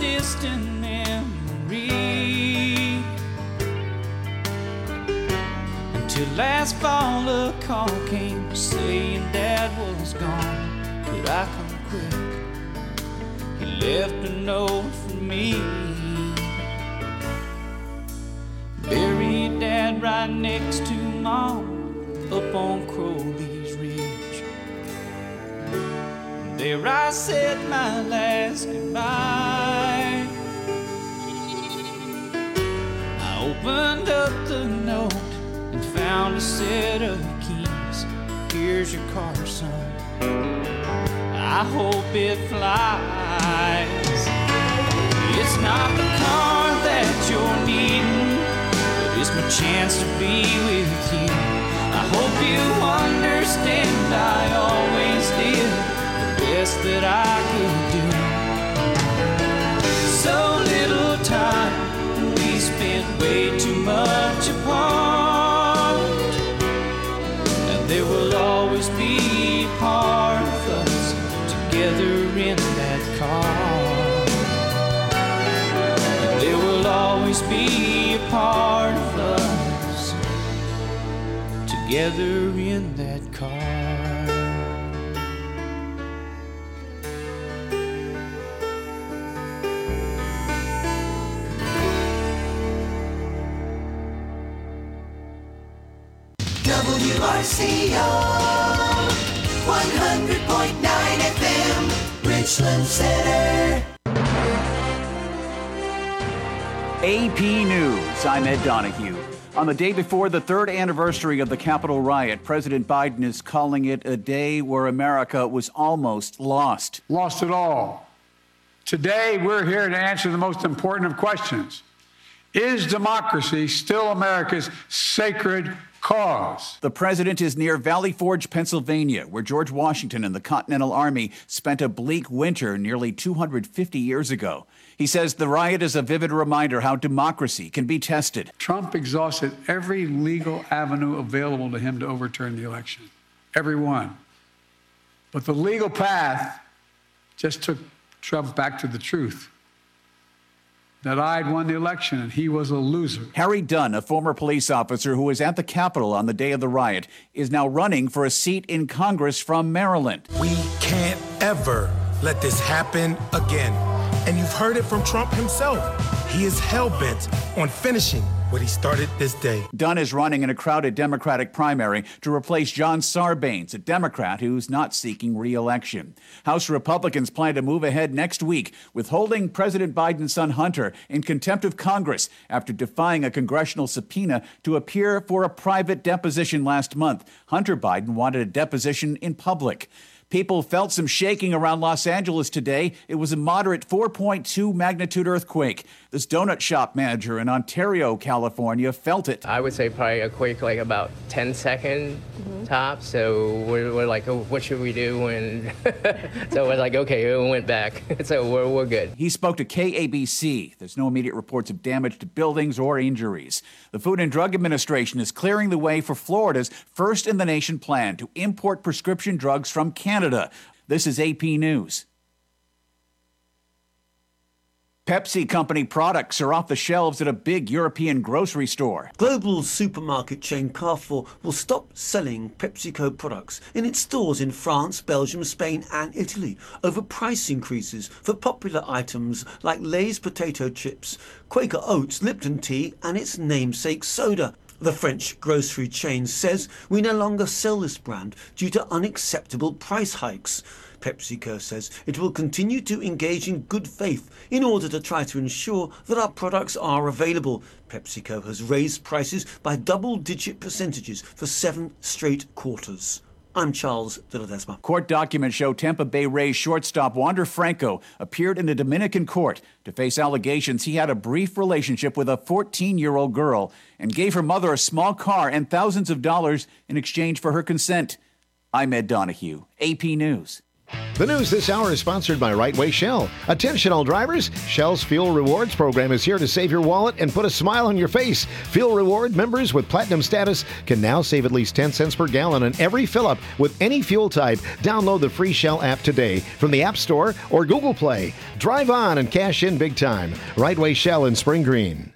distant memory. Until last fall a call came saying Dad was gone. Could I come quick? He left a note for me. Buried Dad right next to Mom up on Crowley's Ridge. There I said my last goodbye. I opened up the note and found a set of keys. Here's your car, son. I hope it flies. It's not the car that you're needing, but it's my chance to be with you. I hope you understand I always did the best that I could do. So little time, we spent way too much apart, and there will always be a part of us together in that car. And there will always be a part of us together in that car. WRCO 100.9 FM, Richland Center. AP News, I'm Ed Donahue. On the day before the third anniversary of the Capitol riot, President Biden is calling it a day where America was almost lost. Lost it all. Today, we're here to answer the most important of questions. Is democracy still America's sacred cause? The president is near Valley Forge, Pennsylvania, where George Washington and the Continental Army spent a bleak winter nearly 250 years ago. He says the riot is a vivid reminder how democracy can be tested. Trump exhausted every legal avenue available to him to overturn the election. Every one. But the legal path just took Trump back to the truth. That I'd won the election and he was a loser. Harry Dunn, a former police officer who was at the Capitol on the day of the riot, is now running for a seat in Congress from Maryland. We can't ever let this happen again. And you've heard it from Trump himself. He is hell-bent on finishing what he started this day. Dunn is running in a crowded Democratic primary to replace John Sarbanes, a Democrat who's not seeking re-election. House Republicans plan to move ahead next week with holding President Biden's son Hunter in contempt of Congress after defying a congressional subpoena to appear for a private deposition last month. Hunter Biden wanted a deposition in public. People felt some shaking around Los Angeles today. It was a moderate 4.2 magnitude earthquake. This donut shop manager in Ontario, California, felt it. I would say probably a quake like about 10-second top. So we're like, oh, what should we do? And so we're like, okay, it went back. So we're good. He spoke to KABC. There's no immediate reports of damage to buildings or injuries. The Food and Drug Administration is clearing the way for Florida's first-in-the-nation plan to import prescription drugs from Canada. This is AP News. Pepsi Company products are off the shelves at a big European grocery store. Global supermarket chain Carrefour will stop selling PepsiCo products in its stores in France, Belgium, Spain and Italy over price increases for popular items like Lay's potato chips, Quaker Oats, Lipton tea and its namesake soda. The French grocery chain says we no longer sell this brand due to unacceptable price hikes. PepsiCo says it will continue to engage in good faith in order to try to ensure that our products are available. PepsiCo has raised prices by double-digit percentages for 7 straight quarters. I'm Charles de Ledesma. Court documents show Tampa Bay Rays shortstop Wander Franco appeared in a Dominican court to face allegations he had a brief relationship with a 14-year-old girl and gave her mother a small car and thousands of dollars in exchange for her consent. I'm Ed Donahue, AP News. The news this hour is sponsored by Right Way Shell. Attention all drivers, Shell's Fuel Rewards program is here to save your wallet and put a smile on your face. Fuel Reward members with Platinum status can now save at least 10 cents per gallon on every fill-up with any fuel type. Download the free Shell app today from the App Store or Google Play. Drive on and cash in big time. Right Way Shell in Spring Green.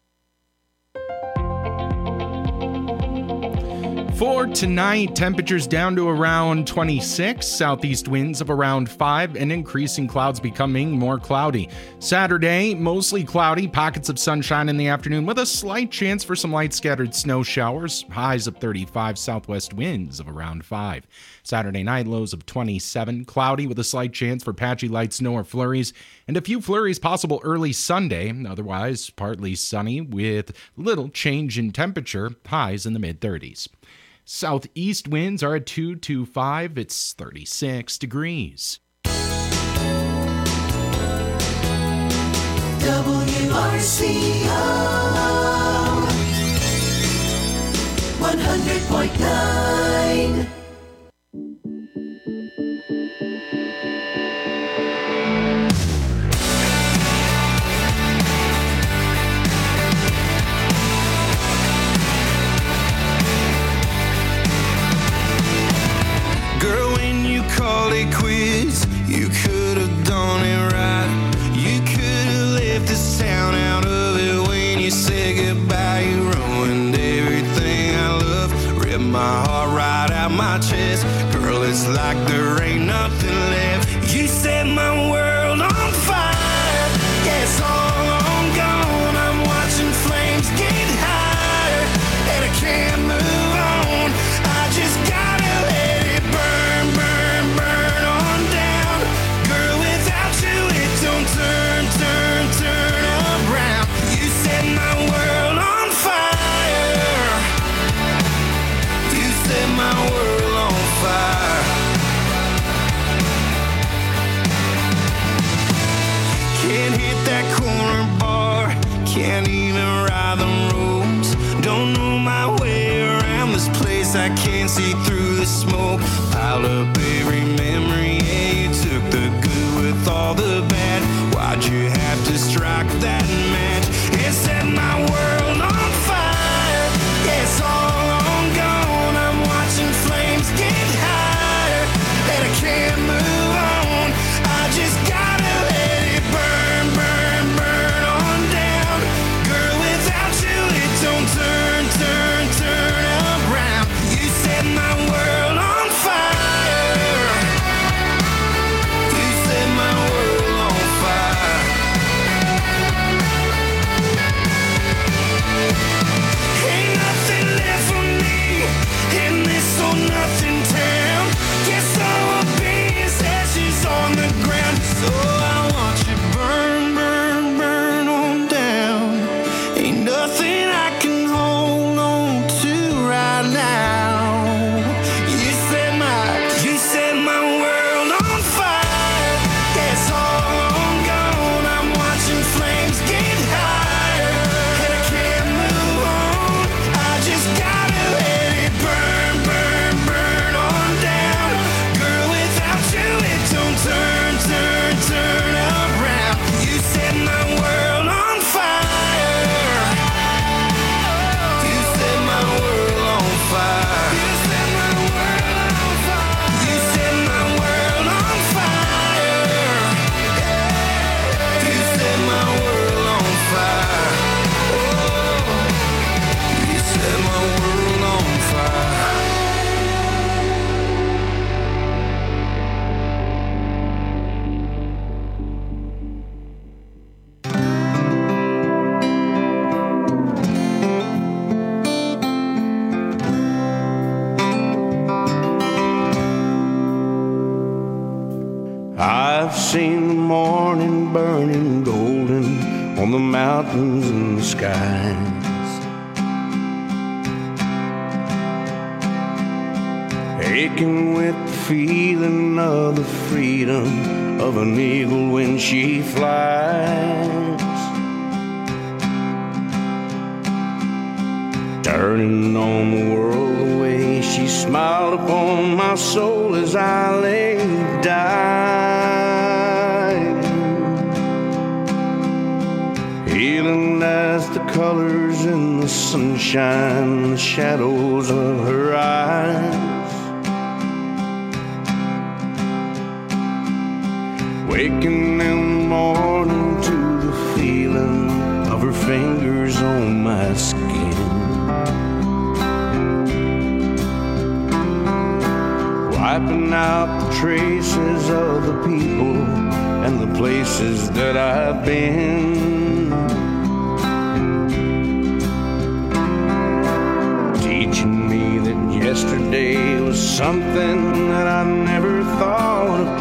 For tonight, temperatures down to around 26, southeast winds of around 5, and increasing clouds becoming more cloudy. Saturday, mostly cloudy, pockets of sunshine in the afternoon with a slight chance for some light scattered snow showers, highs of 35, southwest winds of around 5. Saturday night, lows of 27, cloudy with a slight chance for patchy light snow or flurries, and a few flurries possible early Sunday, otherwise partly sunny with little change in temperature, highs in the mid-30s. Southeast winds are at 2 to 5. It's 36 degrees. WRCO 100.9. Girl, when you called it quits, you could have done it right. You could have left this town out of it when you said goodbye. You ruined everything I love, ripped my heart right out my chest. Girl, it's like there ain't nothing left. You set my world on fire. Yeah, it's all on gone. I'm watching flames get higher, and I can't move on. I just gotta let it burn, burn, burn on down. Girl, without you it don't turn, turn, turn around. You set my world on fire. You set my world on fire. Can't hit that corner bar, can't even ride the ropes. Don't know my way around this place, I can't see through the smoke. Piled up every memory, yeah, you took the good with all the bad. Why'd you have to strike that match and set my world on fire? Yeah, it's all on gone. I'm watching flames get higher, and I can't move on. I just gotta let it burn, burn, burn on down. Girl, without you it don't turn, turn, turn around. You set my world on fire. You set my world on fire. Ain't nothing left for me in this or nothing town. Guess all I'll be is ashes on the ground. So I want you burn, burn, burn on down. Ain't nothing I can hold on to right now. You set my world on fire. Yeah, it's all on gone. I'm watching flames get higher, and I can't move on. I just gotta let it burn, burn, burn on down. Girl, without you it don't turn, turn, turn around. You set my world on fire. You set my world on fire. You set my world on fire. You set my world on fire. You set my world on fire. Oh, you set my world on fire. I've seen the morning burning golden on the mountains and the skies, aching with the feeling of the freedom of an eagle when she flies, turning on the world the way she smiles. smiled upon my soul as I lay dying, healing as the colors in the sunshine, the shadows of her eyes, waking in the morning to the feeling of her fingers on my skin, wiping out the traces of the people and the places that I've been, teaching me that yesterday was something that I never thought of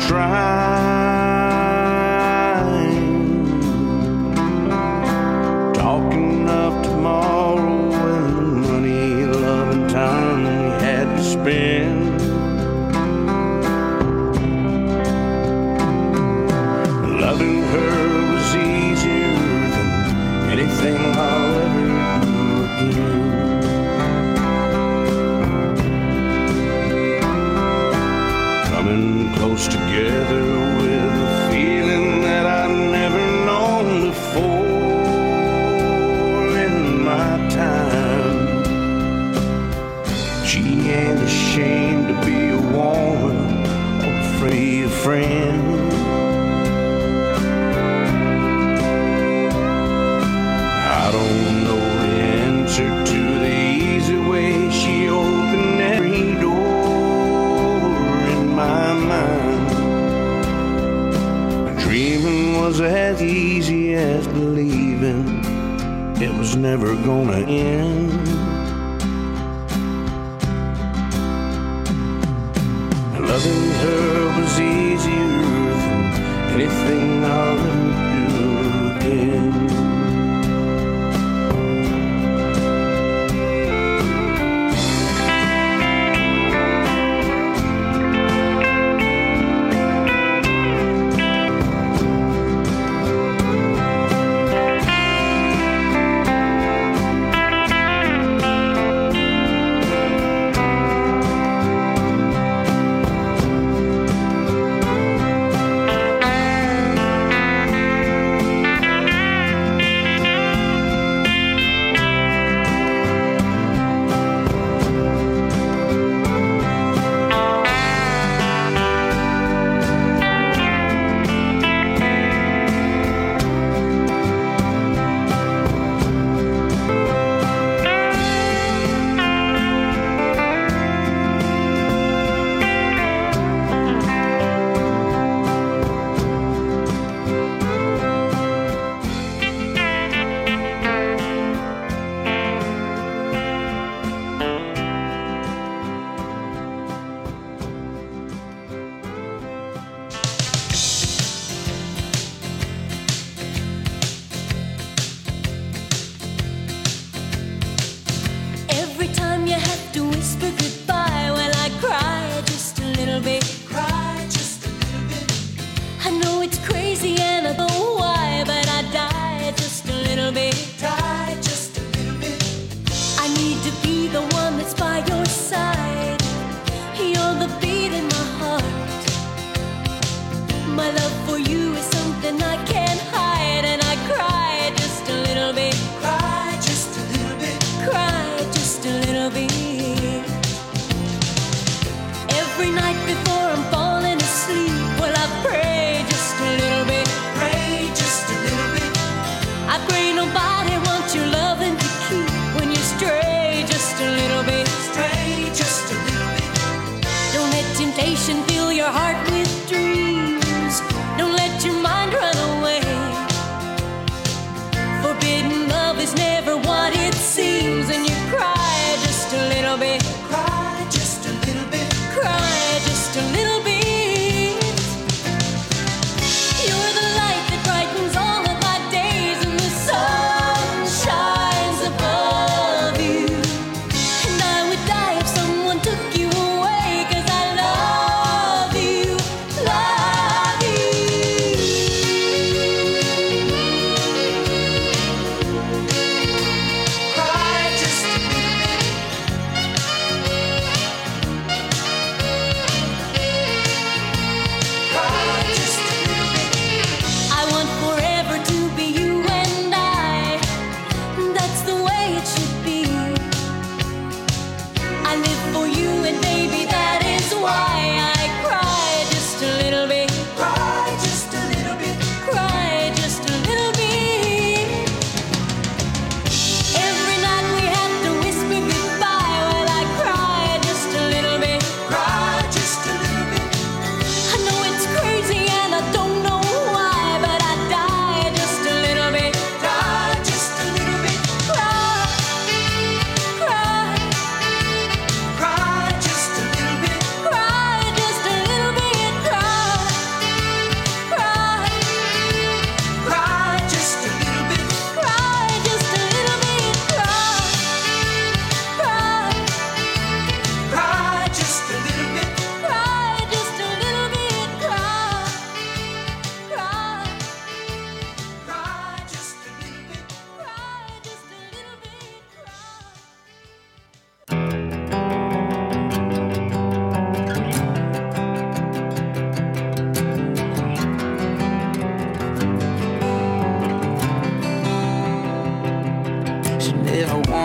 trying, talking of tomorrow and the money, love and time we had to spend. Loving her was easier than anything I'll ever do again. Coming close together with a feeling that I've never known before in my time. She ain't ashamed to be a woman or afraid of friends. I don't know the answer to the easy way she opened every door in my mind. Dreaming was as easy as believing it was never gonna end. Loving her was easier than anything I'll ever do again.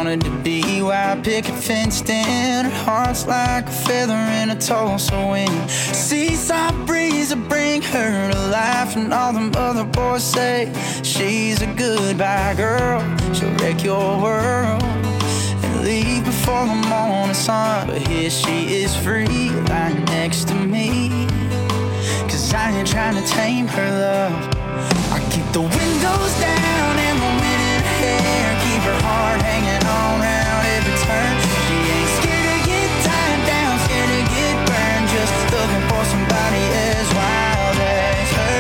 wanted to be wild picket fenced in. Her heart's like a feather in a Tulsa wind. Seaside breeze will bring her to life, and all them other boys say she's a goodbye girl. She'll wreck your world and leave before the morning sun. But here she is free, lying next to me. 'Cause I ain't trying to tame her love. I keep the windows down and the wind in her hair. Keep her heart hanging on round every turn. She ain't scared to get tied down, scared to get burned. Just looking for somebody as wild as her.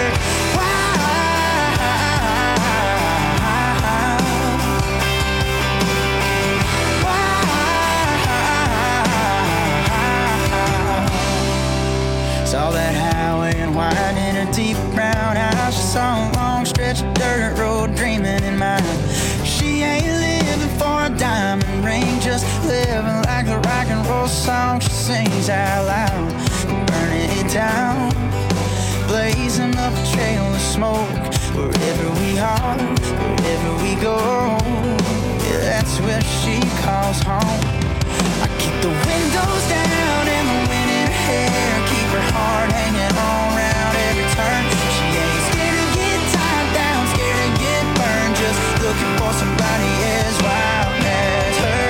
Saw that highway and wide in her deep brown eyes. She saw a long stretch of dirt road dreaming in mind. She ain't living for a diamond ring, just living like the rock and roll song she sings out loud. Burning it down, blazing up a trail of smoke. Wherever we are, wherever we go, yeah, that's where she calls home. I keep the windows down and the wind in her hair. Keep her heart hanging on round every turn. She ain't scared to get tied down, scared to get burned. Just looking for somebody as wild as her.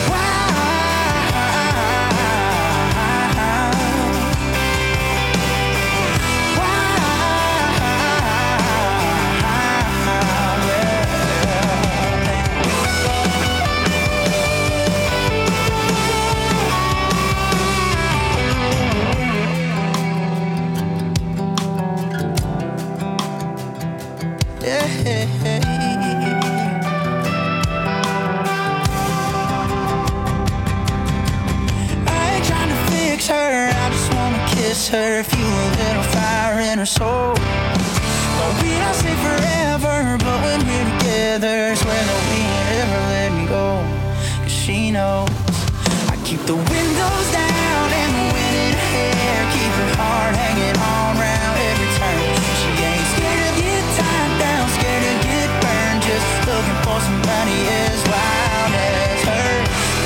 Her, fuel a little fire in her soul. But we don't stay forever, but when we're together, swear that we ain't ever letting go. 'Cause she knows I keep the windows down and the wind in her hair. Keep her heart hanging on round every turn. She ain't scared to get tied down, scared to get burned. Just looking for somebody as wild as her.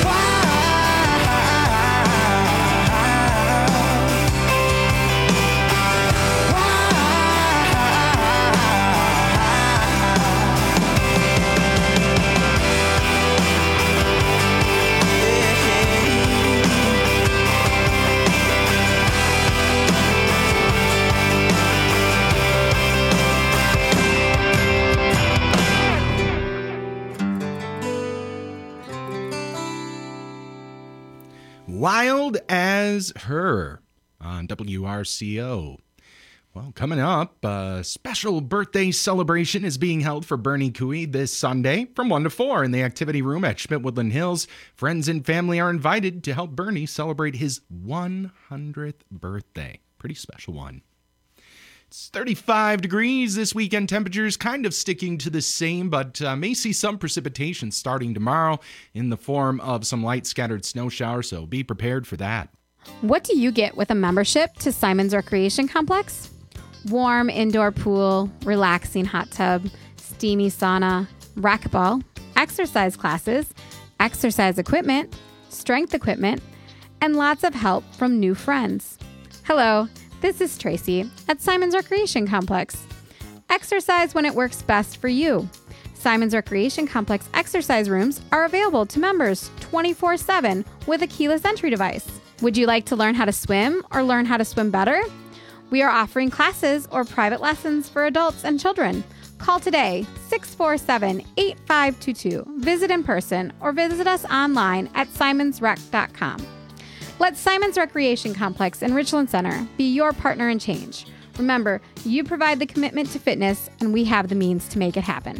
Wild as Her on WRCO. Well, coming up, a special birthday celebration is being held for Bernie Cooey this Sunday from 1 to 4 in the activity room at Schmidt-Woodland Hills. Friends and family are invited to help Bernie celebrate his 100th birthday. Pretty special one. It's 35 degrees this weekend. Temperatures kind of sticking to the same, but may see some precipitation starting tomorrow in the form of some light scattered snow showers, so be prepared for that. What do you get with a membership to Simon's Recreation Complex? Warm indoor pool, relaxing hot tub, steamy sauna, racquetball, exercise classes, exercise equipment, strength equipment, and lots of help from new friends. Hello. This is Tracy at Simon's Recreation Complex. Exercise when it works best for you. Simon's Recreation Complex exercise rooms are available to members 24/7 with a keyless entry device. Would you like to learn how to swim or learn how to swim better? We are offering classes or private lessons for adults and children. Call today, 647-8522. Visit in person or visit us online at simonsrec.com. Let Simon's Recreation Complex in Richland Center be your partner in change. Remember, you provide the commitment to fitness, and we have the means to make it happen.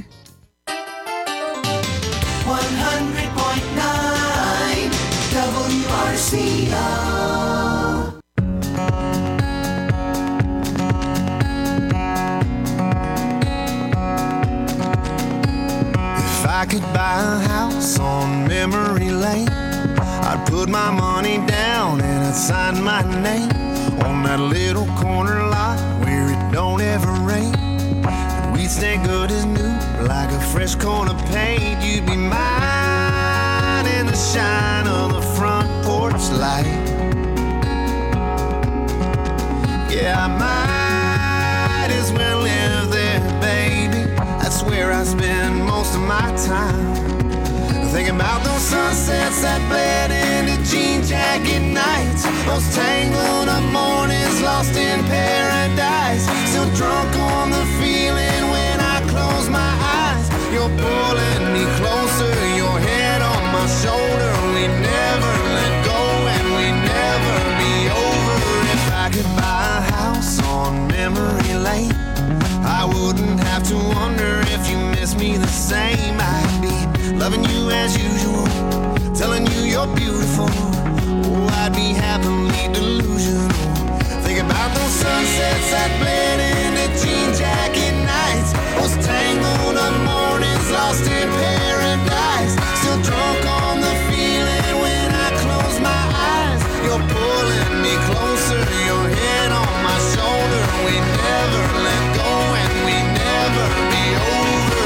100.9 WRCO. If I could buy a house on memory lane, I'd put my money down and I'd sign my name on that little corner lot where it don't ever rain. And we'd stay good as new, like a fresh coat of paint. You'd be mine. shine of the front porch light. Yeah, I might as well live there, baby. That's where I spend most of my time. Thinking about those sunsets that bled into jean jacket nights, those tangled up mornings lost in paradise. Still drunk on the feeling when I close my eyes. You're pulling me closer, your head on my shoulder. We never let go and we never be over. If I could buy a house on memory lane, I wouldn't have to wonder if you miss me the same. I'd be loving you as usual, telling you you're beautiful. Oh, I'd be happily delusional. Think about those sunsets that bled into jean jacket nights, those tangled up mornings lost in paradise. Still drunk on the feeling when I close my eyes. You're pulling me closer, your head on my shoulder. We never let go and we never be over.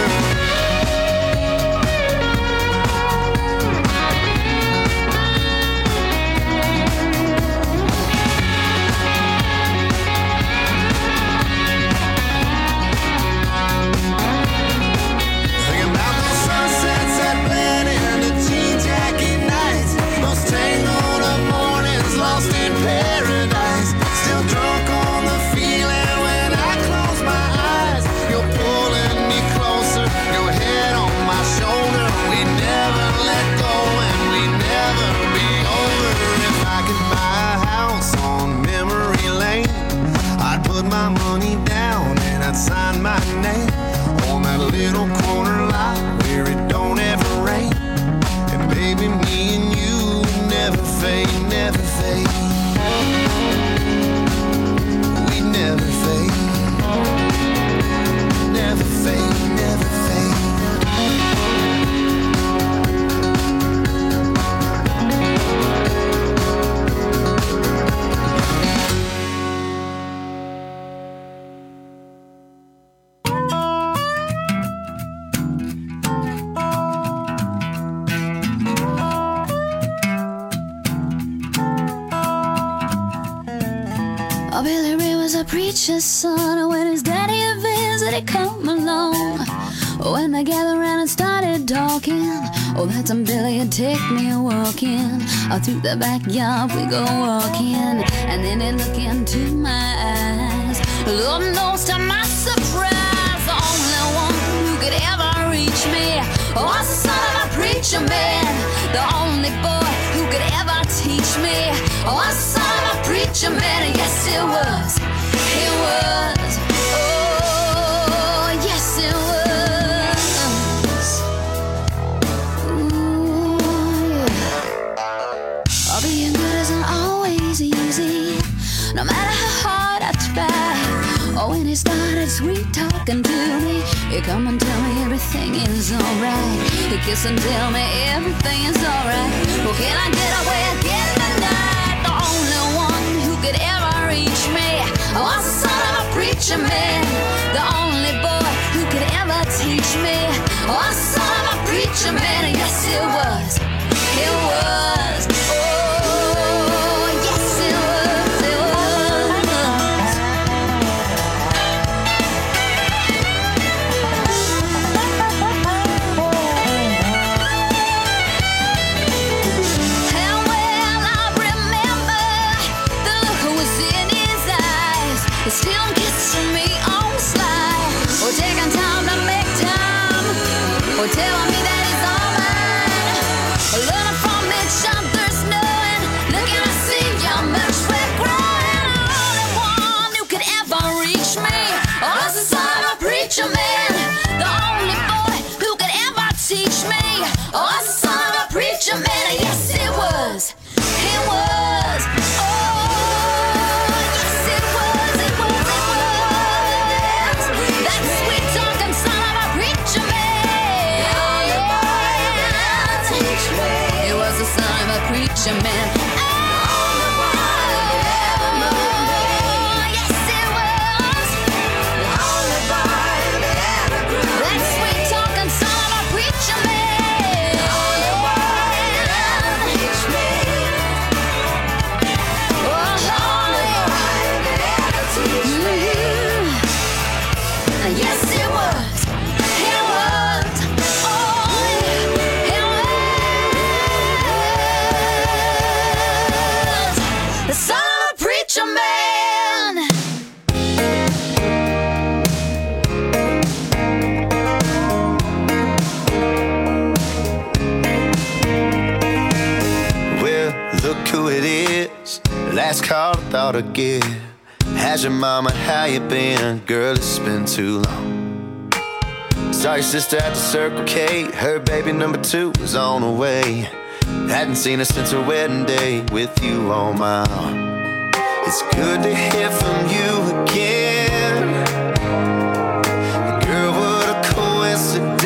My money down and I'd sign my name on that little corner lot where it don't ever rain. And baby, me and you never fade, never fade. We never fade, never fade, never fade. Oh, Billy Ray was a preacher's son, and when his daddy visited come along, when they gathered around and started talking, oh, that's when Billy would take me walking. Out through the backyard we go walking, and then he'd look into my eyes. Lord knows to my surprise, the only one who could ever reach me was the son of a preacher man. The only boy who could ever teach me was the son of a preacher man. Yes, it was. It was. Oh, yes, it was. Ooh, yeah. Oh, being good isn't always easy, no matter how hard I try. Oh, when he started sweet talking to me, he come and tell me everything is alright. He kiss and tell me everything is alright. Oh, can I get away again tonight? The only one who could ever reach me was the son of a preacher man. The only boy who could ever teach me was the son of a preacher man. Yes, it was. It was. Oh, yes, it was. It was. How well I remember the look was in his eyes. It still gets to me. Oh, is. Last call I thought I'd get. How's your mama, how you been? Girl, it's been too long. Saw your sister at the Circle K. Her baby number 2 was on the way. Hadn't seen her since her wedding day with you on my arm. It's good to hear from you again. Girl, what a coincidence.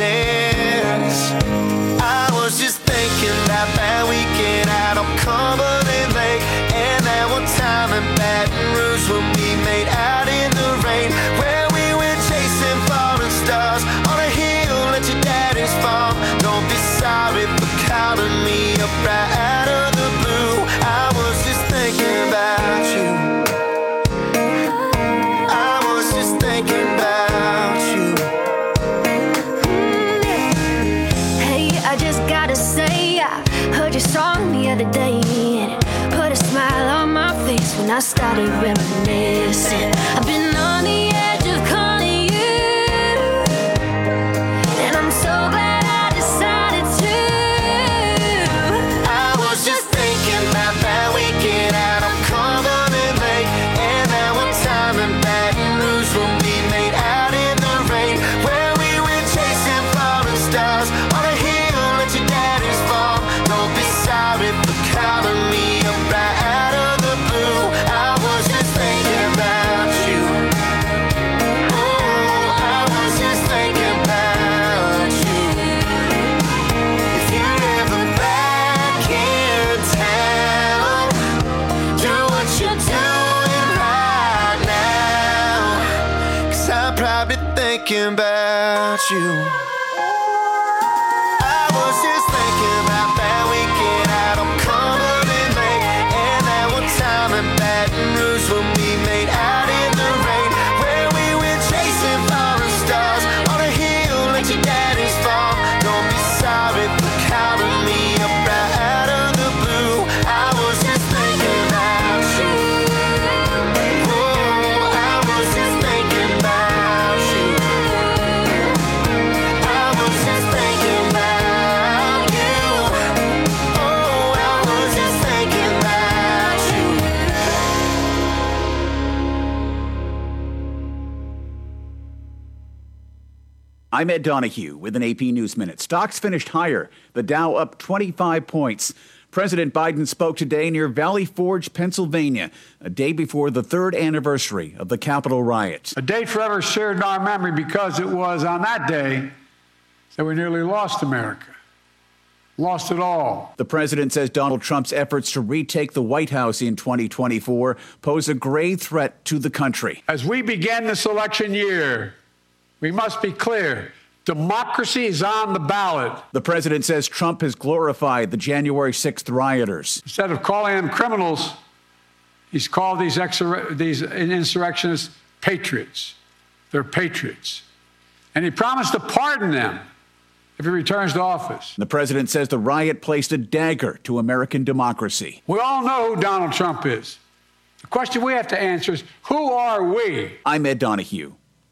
I was just thinking about that weekend out on Cumberland Lake, and that one time in Baton Rouge when we made out in the rain, where we went chasing falling stars on a hill at your daddy's farm. Don't be sorry for calling me up right out of the blue. I was just thinking about you. I was just thinking about you. Hey, I just gotta say, I heard your song the other day, and it put a smile on my face when I started reminiscing. I've been on the edge of calling you, and I'm so glad I decided to. I was just thinking about that weekend out on Cumberland Lake, and that one time in Baton Rouge when we made out in the rain, where we went chasing falling stars on a hill at your daddy's farm. Don't be sorry for calling me up right out of the blue. I was just thinking about you. Oh, I was just thinking about you. If you're ever back in town, do what you're doing right now, 'cause I'm probably thinking about you. I was just thinking about that weekend out on Cumberland Lake, and that one time in Baton Rouge when we made out in the rain, where we went chasing falling stars on a hill at your daddy's farm. Don't be sorry for calling me up right out of the blue. I was just thinking about you. Oh, I was just thinking about you. I was just thinking about you. Oh, I was just thinking about you. I'm Ed Donahue with an AP News Minute. Stocks finished higher. The Dow up 25 points. President Biden spoke today near Valley Forge, Pennsylvania, a day before the 3rd anniversary of the Capitol riots. A date forever shared in our memory because it was on that day that we nearly lost America. Lost it all. The president says Donald Trump's efforts to retake the White House in 2024 pose a grave threat to the country. As we begin this election year, we must be clear. Democracy is on the ballot. The president says Trump has glorified the January 6th rioters. Instead of calling them criminals, he's called these insurrectionists patriots. They're patriots. And he promised to pardon them if he returns to office. The president says the riot placed a dagger to American democracy. We all know who Donald Trump is. The question we have to answer is, who are we? I'm Ed Donahue.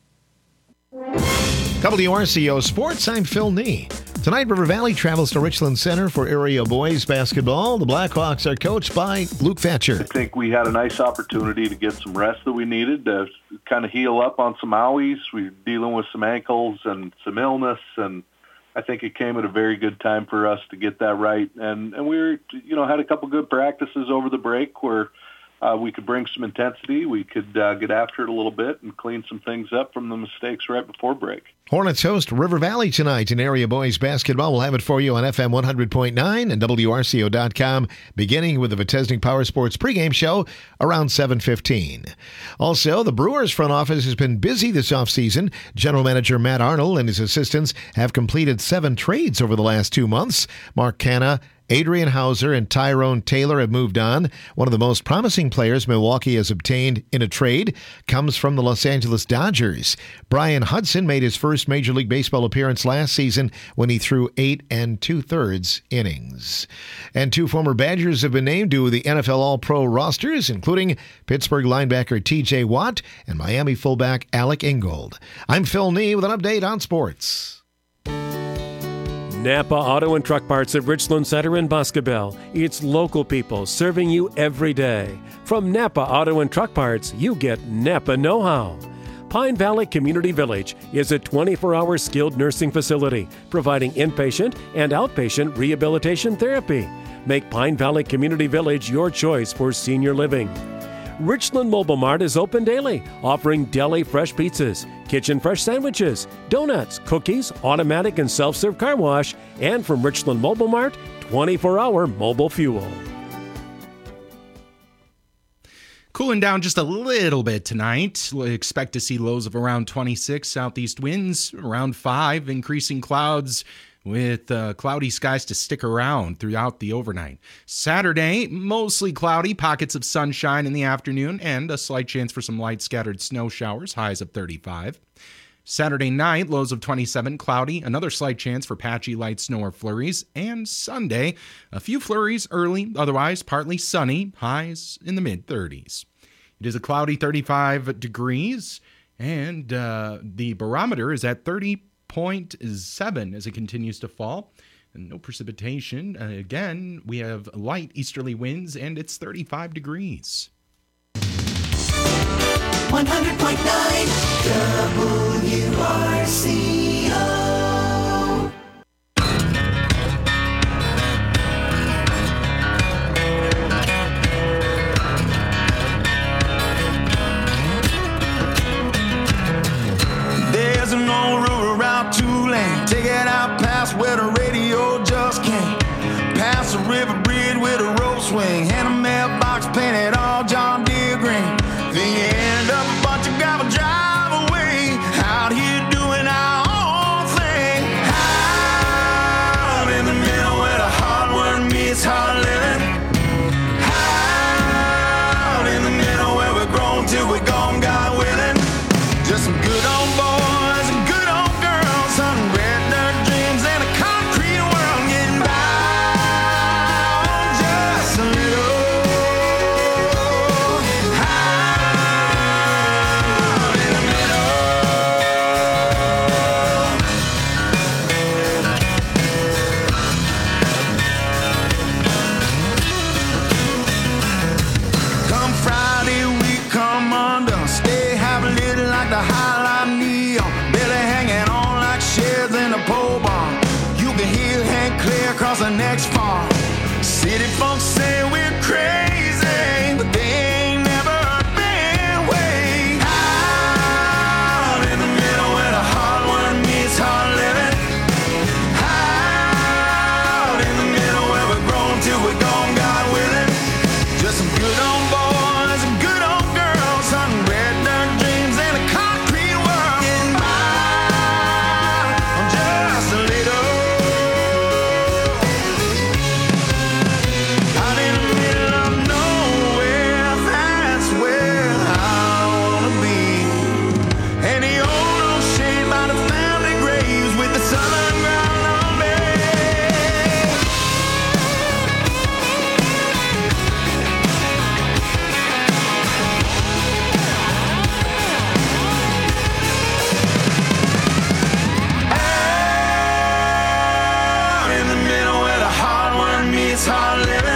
WRCO Sports, I'm Phil Nee. Tonight, River Valley travels to Richland Center for area boys basketball. The Blackhawks are coached by Luke Thatcher. I think we had a nice opportunity to get some rest that we needed to kind of heal up on some owies. We were dealing with some ankles and some illness, and I think it came at a very good time for us to get that right. And we were, had a couple good practices over the break where we could bring some intensity. We could get after it a little bit and clean some things up from the mistakes right before break. Hornets host River Valley tonight in area boys basketball. We'll have it for you on FM 100.9 and WRCO.com, beginning with the Vitesnik Power Sports pregame show around 7:15. Also, the Brewers front office has been busy this offseason. General Manager Matt Arnold and his assistants have completed 7 trades over the last 2 months. Mark Canha, Adrian Hauser and Tyrone Taylor have moved on. One of the most promising players Milwaukee has obtained in a trade comes from the Los Angeles Dodgers. Brian Hudson made his first Major League Baseball appearance last season when he threw 8 2/3 innings. And 2 former Badgers have been named to the NFL All-Pro rosters, including Pittsburgh linebacker TJ Watt and Miami fullback Alec Ingold. I'm Phil Nee with an update on sports. Napa Auto and Truck Parts of Richland Center in Boscobel. It's local people serving you every day. From Napa Auto and Truck Parts, you get Napa know-how. Pine Valley Community Village is a 24-hour skilled nursing facility providing inpatient and outpatient rehabilitation therapy. Make Pine Valley Community Village your choice for senior living. Richland Mobile Mart is open daily, offering deli fresh pizzas, kitchen fresh sandwiches, donuts, cookies, automatic and self-serve car wash, and from Richland Mobile Mart, 24-hour mobile fuel. Cooling down just a little bit tonight. We'll expect to see lows of around 26, southeast winds around 5, increasing clouds with cloudy skies to stick around throughout the overnight. Saturday, mostly cloudy, pockets of sunshine in the afternoon, and a slight chance for some light scattered snow showers, highs of 35. Saturday night, lows of 27, cloudy, another slight chance for patchy light snow or flurries. And Sunday, a few flurries early, otherwise partly sunny, highs in the mid-30s. It is a cloudy 35 degrees, and the barometer is at 30.7 as it continues to fall. And no precipitation. Again, we have light easterly winds, and it's 35 degrees. 100.9 WRCO. There's an old river out Tulane. Take it out past where the radio just came. Past the river bridge with a rope swing. And a mailbox painted all John Deere green. Then you end up a bunch of gravel drive away. Out here doing our own thing. Out in the middle where the hard work meets hard living. Out in the middle where we're grown till we're gone, God willing. Just some good old boys and good old girls, some red dirt dreams and a concrete world getting by just a little. Out in the Come Friday, we come undone. Stay half lit like the highlight neon. Belly hanging on like shares in a pole barn. You can hear Hank clear across the next farm. City folks say we're crazy, but they ain't never been way. Out in the middle where the hard work meets hard living. Out in the middle where we're grown till we're gone, God willing. Just some good old boys and good old girls, some red dirt dreams and a concrete world getting by just a little. Out in the middle of nowhere, that's where I wanna be. And the old shade by the family graves with the southern ground on me. Out in the middle where the hard work meets hard living.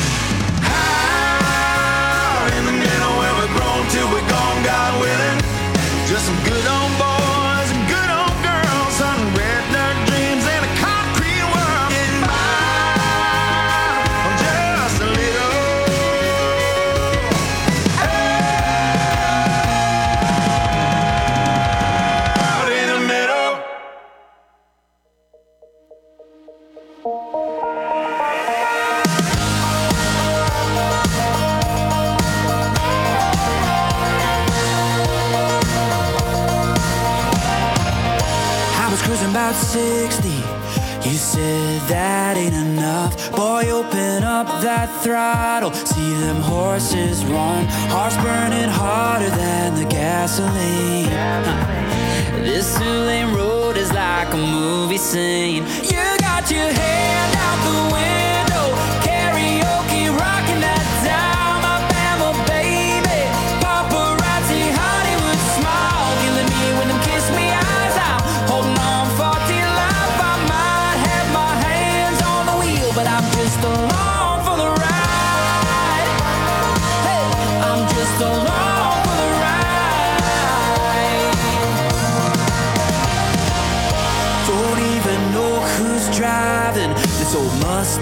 Out in the middle where we're grown till we're gone, God willing. Just some good old boys and good old girls, some red dirt dreams and a concrete world getting by just a little. Out in the middle. I was cruising about 60. You said that ain't enough. Boy, open up that throttle. See them horses run. Hearts burning harder than the gasoline. This two-lane road is like a movie scene. You got your hand out the window. Karaoke rocking that down. My Bama baby. Paparazzi Hollywood smile. Killing me with them kiss me eyes out. Holding on for dear life. I might have my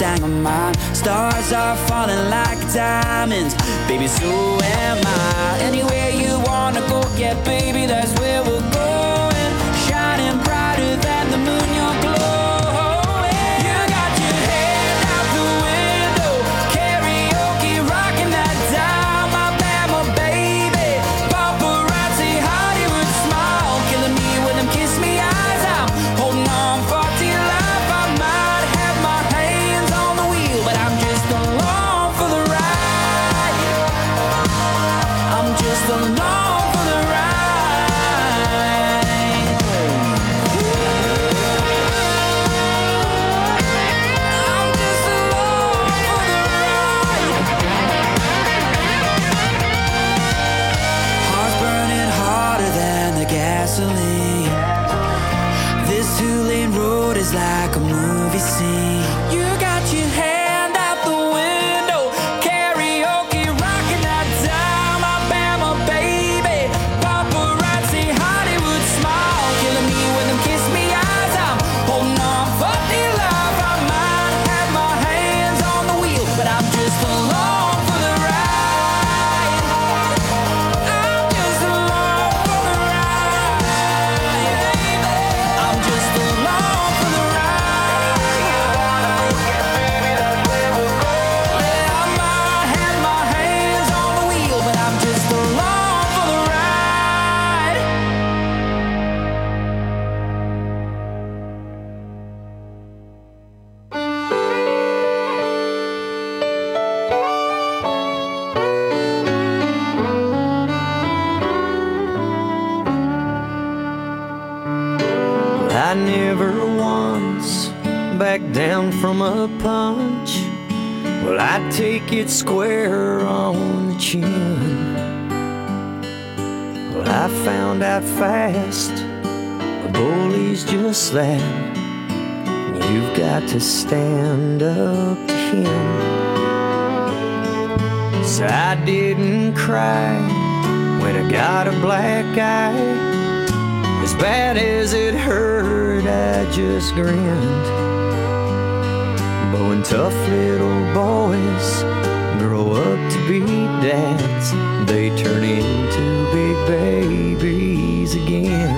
Mustang of mine. Stars are falling like diamonds, baby, so am I. Anywhere you wanna go, yeah, baby, that's where we're going. Shining brighter than the moon, you're glowing. You got your head out the window, karaoke, rocking that dial, my Bama baby. Paparazzi, Hollywood smile, killing me with them kiss me eyes. I'm holding on for dear life. I might have my hands on the wheel, but I'm just along for the ride. I'm just along for the ride. Heart's burning harder than the gasoline. This two-lane road is like a movie scene. You got your hand out the window, karaoke, rocking that dial, my Bama baby. Paparazzi, Hollywood smile, killing me with them kiss me eyes. I'm holding on for dear life. I might have my hands on the wheel, but I'm just along for the ride. I'm just along for the ride. I'm just along for the ride. Yeah, I might have my hands on the wheel, but I'm just along for the ride. I never once backed down from a punch. Well, I take it square on the chin. Well, I found out fast a bully's just that. You've got to stand up to him. So I didn't cry when I got a black eye. As bad as it hurt, I just grinned. But when tough little boys grow up to be dads, they turn into big babies again.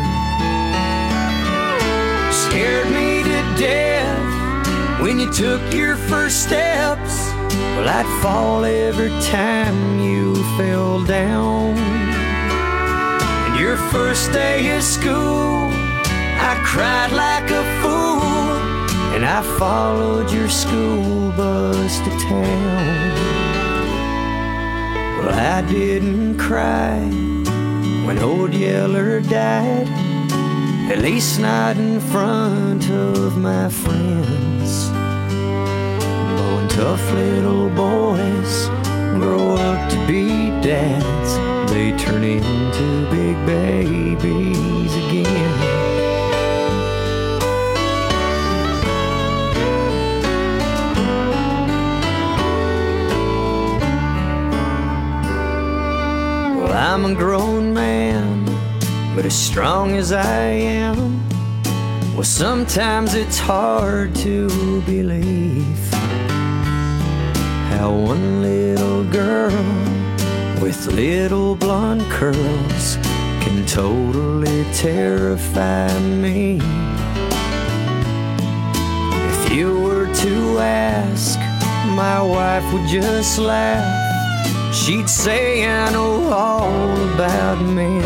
Scared me to death when you took your first steps. Well, I'd fall every time you fell down. Your first day of school, I cried like a fool, and I followed your school bus to town. Well, I didn't cry when old Yeller died, at least not in front of my friends. But when tough little boys grow up to be dads, they turn into big babies again. Well, I'm a grown man, but as strong as I am, well, sometimes it's hard to believe how one little girl with little blonde curls can totally terrify me. If you were to ask, my wife would just laugh. She'd say I know all about men,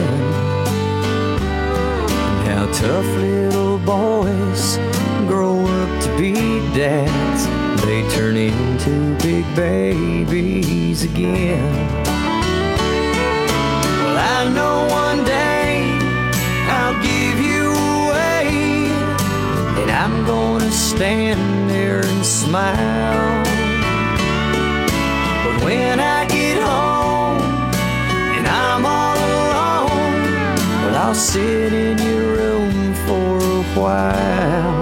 and how tough little boys grow up to be dads. They turn into big babies again. I know one day I'll give you away, and I'm gonna stand there and smile. But when I get home and I'm all alone, well, I'll sit in your room for a while.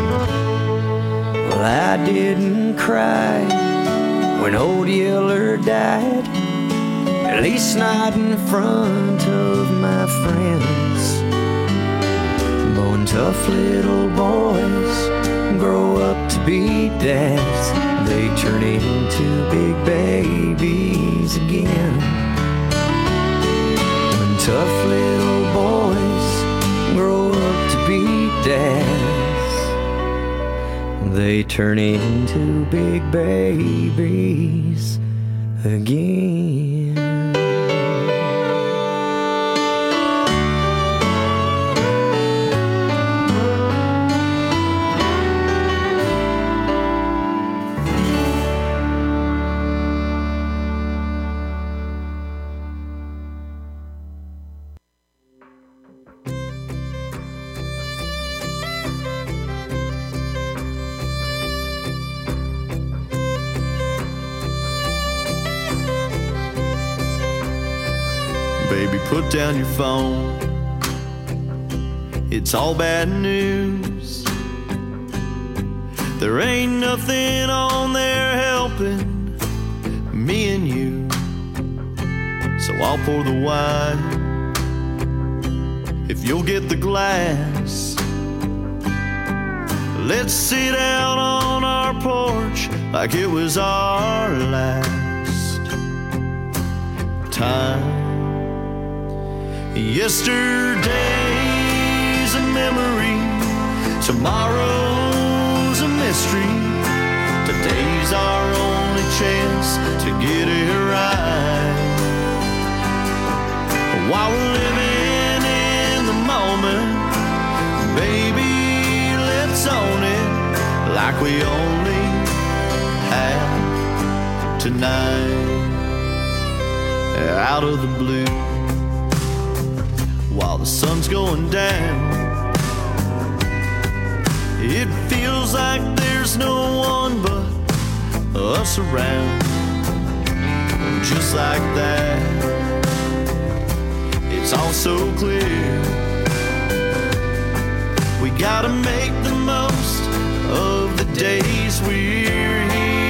Well, I didn't cry when old Yeller died, at least not in front of my friends. But when tough little boys grow up to be dads. They turn into big babies again. When tough little boys grow up to be dads, they turn into big babies again. Baby, put down your phone. It's all bad news. There ain't nothing on there helping me and you. So I'll pour the wine if you'll get the glass. Let's sit out on our porch like it was our last time. Yesterday's a memory, tomorrow's a mystery. Today's our only chance to get it right. While we're living in the moment, baby, let's own it like we only have tonight. Out of the blue, while the sun's going down, it feels like there's no one but us around. Just like that, it's all so clear. We gotta make the most of the days we're here.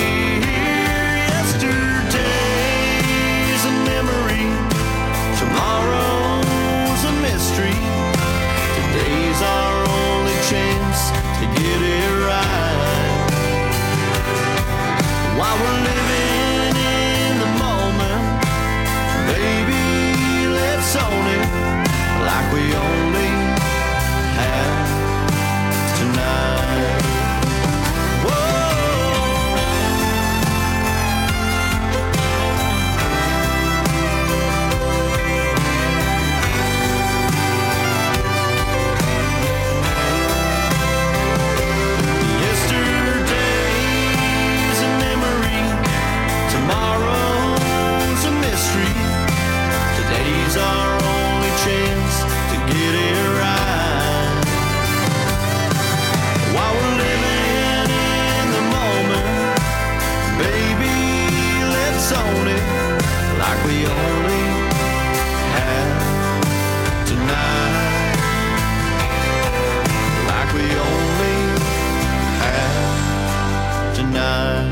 Yesterday's a memory, tomorrow's a mystery. Today's our only chance to get it right. While we're living in the moment, baby, let's own it like we only have tonight. Tomorrow's a mystery. Today's our only chance to get it right. While we're living in the moment, baby, let's own it like we only have tonight. Like we only have tonight.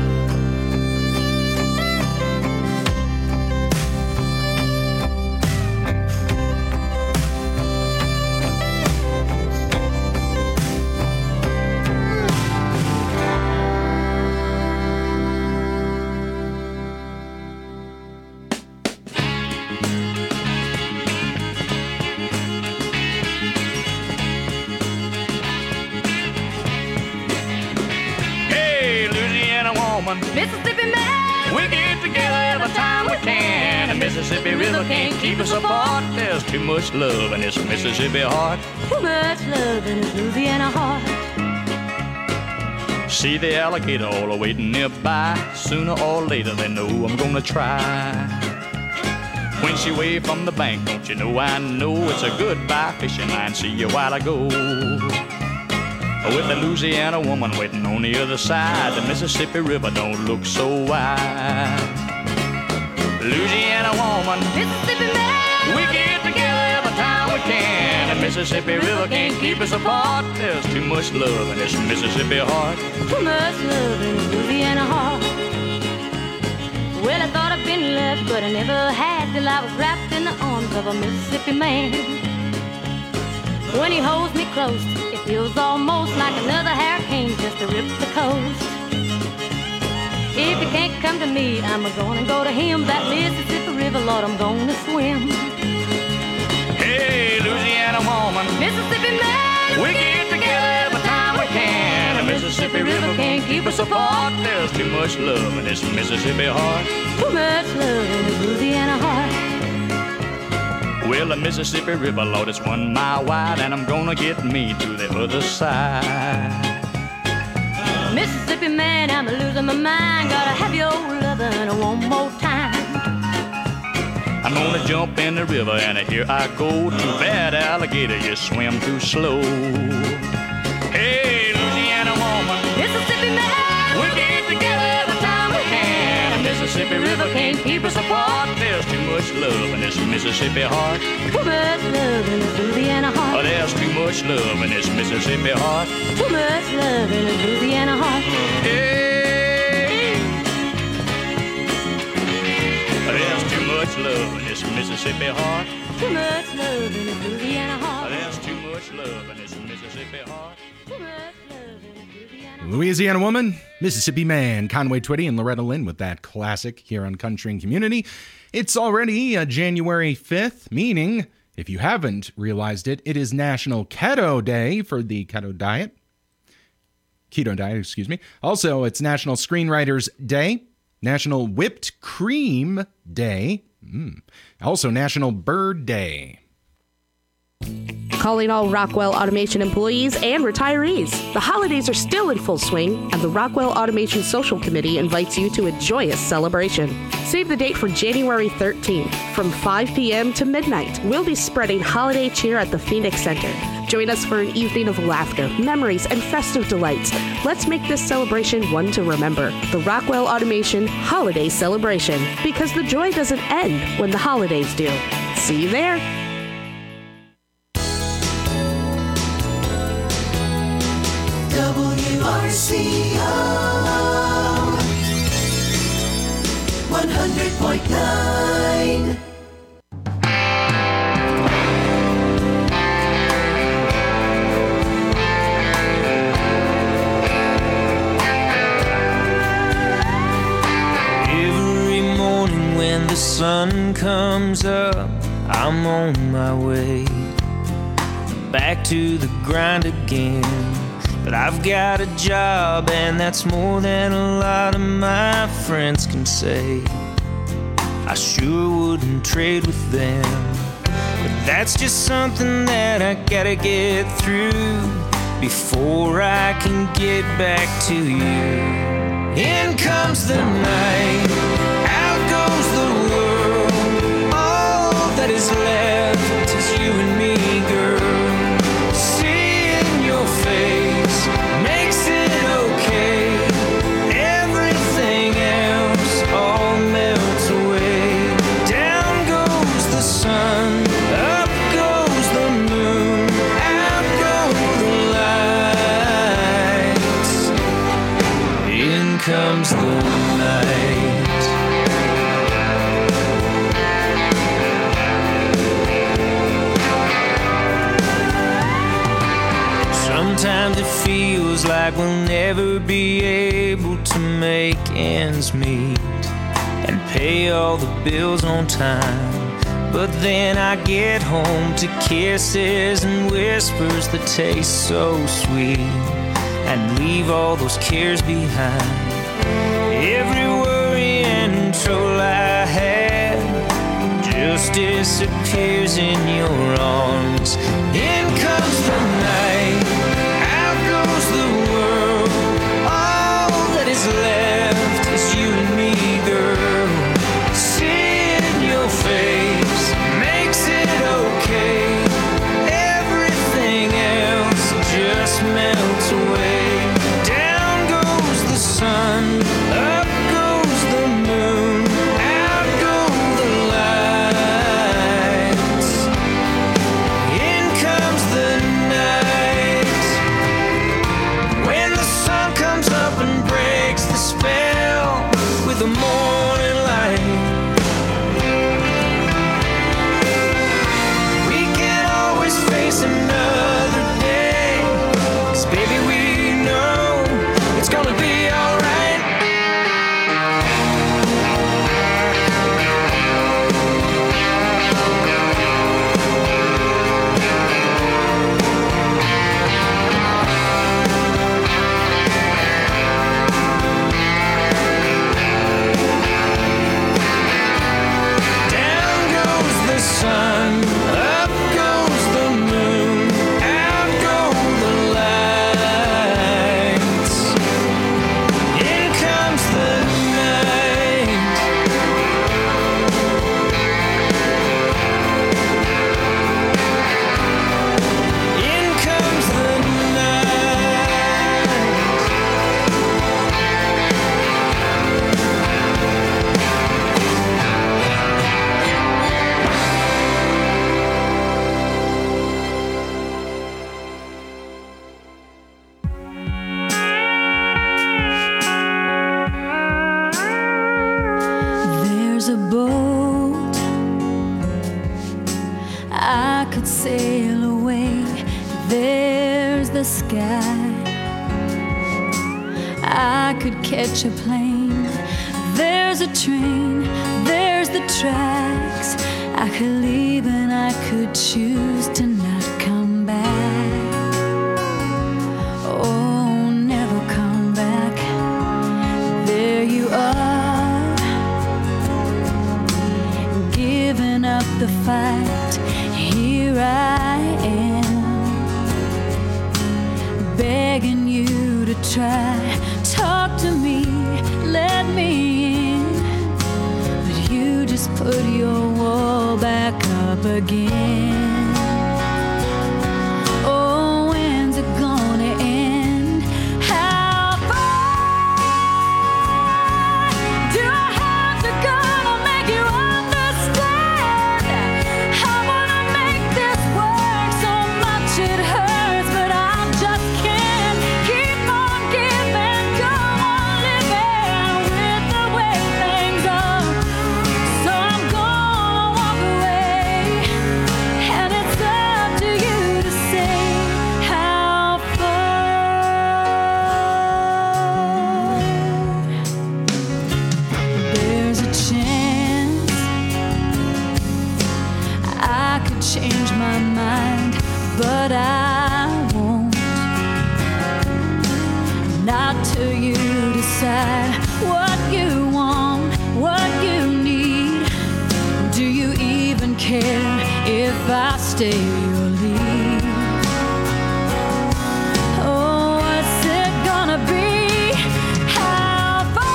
Mississippi man, we get together every time we can. The Mississippi River can't keep us apart. There's too much love in this Mississippi heart. Too much love in this Louisiana heart. See the alligator all waiting nearby. Sooner or later they know I'm gonna try. When she waved from the bank, don't you know I know it's a goodbye fishing line. See you while I go. With the Louisiana woman waiting on the other side, the Mississippi River don't look so wide. Louisiana woman, Mississippi man, we get together every time we can. The Mississippi River can't keep us apart. There's too much love in this Mississippi heart. Too much love in this Louisiana heart. Well, I thought I'd been left, but I never had till I was wrapped in the arms of a Mississippi man. When he holds me close, it Feels almost like another hurricane just to rip the coast. If you can't come to me, I'm gonna go to him. That Mississippi River, Lord, I'm gonna swim. Hey, Louisiana woman, Mississippi man, we get together every time we can. The Mississippi River can't keep us apart. There's too much love in this Mississippi heart. Too much love in this Louisiana heart. Well, the Mississippi River, Lord, it's 1 mile wide, and I'm gonna get me to the other side. Mississippi man, I'm losing my mind. Gotta have your lovin' one more time. I'm gonna jump in the river, and here I go. Too bad, alligator, you swim too slow. Hey, Louisiana woman, Mississippi man, we get together every time we can. The Mississippi River can't keep us apart. There's too much love in this Mississippi heart. Too much love in this Louisiana heart. Oh, there's too much love in this Mississippi heart. Too much love in this Louisiana heart. Hey, there's too much love in this Mississippi heart. Too much love in this Louisiana heart. There's too much love in this Mississippi heart. Too much love in this Louisiana heart. Louisiana Woman, Mississippi Man, Conway Twitty and Loretta Lynn with that classic here on Country and Community. It's already January 5th, meaning, if you haven't realized it, it is National Keto Day for the Keto Diet. Also, it's National Screenwriters Day, National Whipped Cream Day, also National Bird Day. Calling all Rockwell Automation employees and retirees. The holidays are still in full swing, and the Rockwell Automation Social Committee invites you to a joyous celebration. Save the date for January 13th. From 5 p.m. to midnight, we'll be spreading holiday cheer at the Phoenix Center. Join us for an evening of laughter, memories, and festive delights. Let's make this celebration one to remember. The Rockwell Automation Holiday Celebration, because the joy doesn't end when the holidays do. See you there. WRCO 100.9. Every morning when the sun comes up, I'm on my way back to the grind again. But I've got a job, and that's more than a lot of my friends can say. I sure wouldn't trade with them, but that's just something that I gotta get through before I can get back to you. In comes the night, out goes the world. All that is left is you and me, girl. Seeing your face makes it okay. Everything else all melts away. Down goes the sun, up goes the moon, out go the lights. In comes the night. Sometimes it feels like we'll never be able to make ends meet and pay all the bills on time. But then I get home to kisses and whispers that taste so sweet and leave all those cares behind. Every worry and trouble I had just disappears in your arms. In comes the night, out goes the world. All that is left is you and me, girl. Seeing your face makes it okay. Everything else just melts away. Down goes the sun, up goes the moon, out go the lights. In comes the night. could sail away. There's the sky. I could catch a plane. There's a train. There's the tracks. I could leave and I could choose to not come back. Oh, never come back. There you are, giving up the fight. Here I am, begging you to try. Talk to me, let me in, but you just put your wall back up again. Oh, when's it gonna end? How far do I have to go to make you understand? I wanna make this work so much it hurts, but I just can't keep on giving, go on living with the way things are. So I'm gonna walk away, and it's up to you to say how far. There's a chance I could change my mind, but I won't. Not till you decide what you want, what you need. Do you even care if I stay or leave? Oh, what's it gonna be? How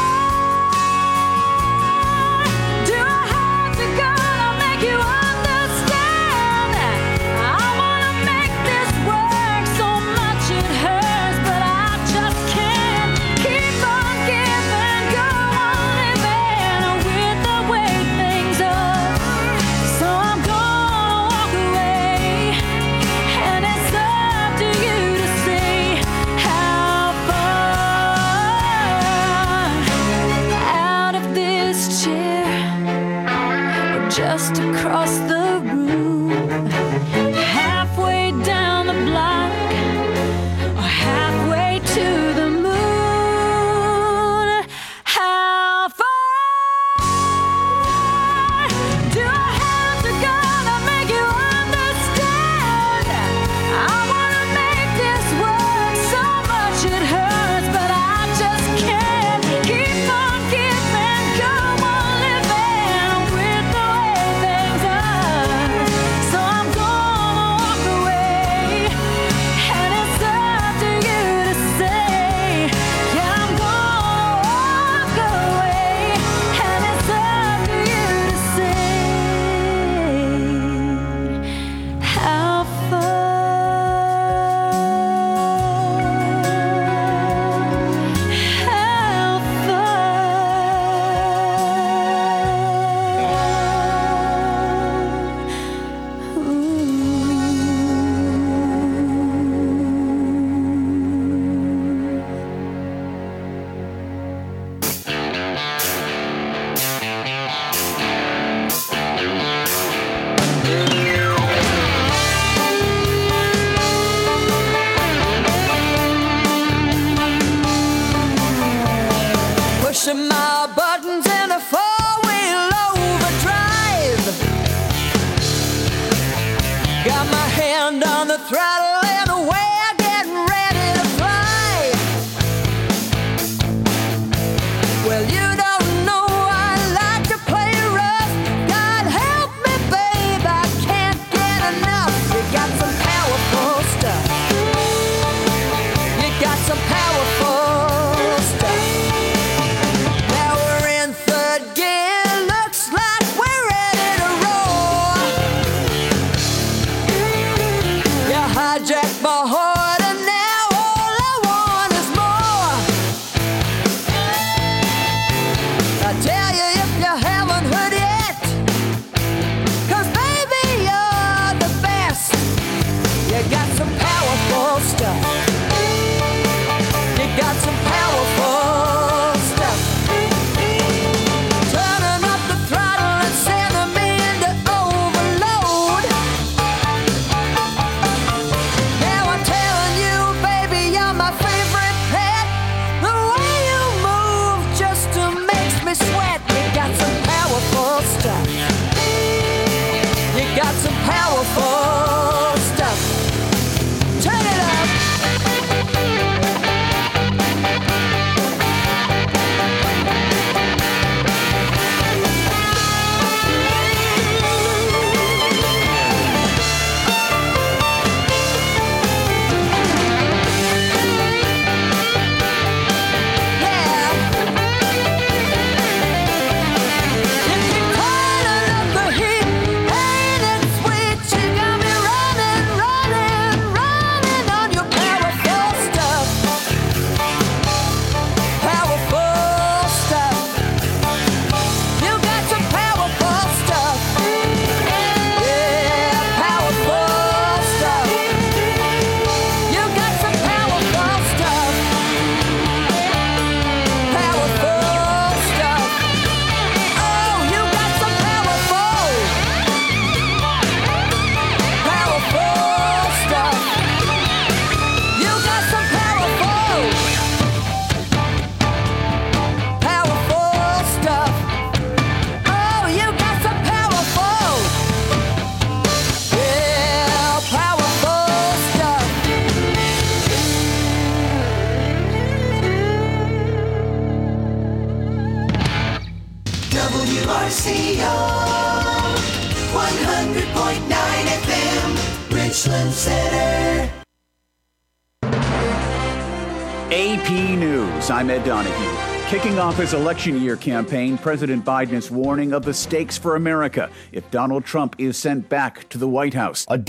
far do I have to go to make you understand? I wanna make this work so much it hurts, but I just can't keep on giving, go on living with the way things are. So I'm gonna walk away, and it's up to you to say how far. Out of this chair, or just across the room, halfway down the block, or halfway to the moon. How far do I have to go to make you understand? I wanna make this work so much it hurts, but I just can't keep on giving, go on living with the way things are. So I'm gonna walk away, and it's up to you to say, yeah, I'm gonna walk away, and it's up to you to say how pushing my buttons in a four-wheel overdrive. Got my hand on the throttle and away I get ready to fly. Well, you don't know I like to play rough. God help me, babe, I can't get enough. You got some powerful stuff. You got some powerful stuff. Now we're in third gear, looks like we're ready to roll. You hijack Richland City. AP News. I'm Ed Donahue. Kicking off his election year campaign, President Biden is warning of the stakes for America if Donald Trump is sent back to the White House.